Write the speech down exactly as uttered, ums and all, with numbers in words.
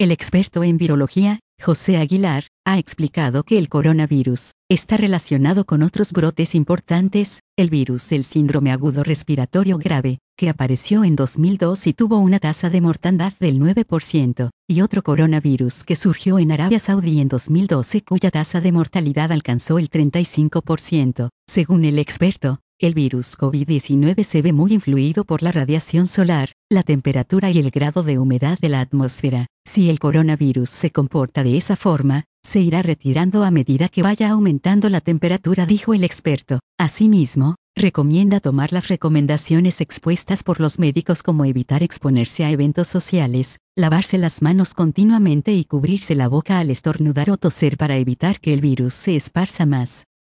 El experto en virología, José Aguilar, ha explicado que el coronavirus está relacionado con otros brotes importantes, el virus del síndrome agudo respiratorio grave, que apareció en dos mil dos y tuvo una tasa de mortandad del nueve por ciento, y otro coronavirus que surgió en Arabia Saudí en dos mil doce cuya tasa de mortalidad alcanzó el treinta y cinco por ciento. Según el experto, el virus COVID diecinueve se ve muy influido por la radiación solar, la temperatura y el grado de humedad de la atmósfera. Si el coronavirus se comporta de esa forma, se irá retirando a medida que vaya aumentando la temperatura, dijo el experto. Asimismo, recomienda tomar las recomendaciones expuestas por los médicos como evitar exponerse a eventos sociales, lavarse las manos continuamente y cubrirse la boca al estornudar o toser para evitar que el virus se esparza más.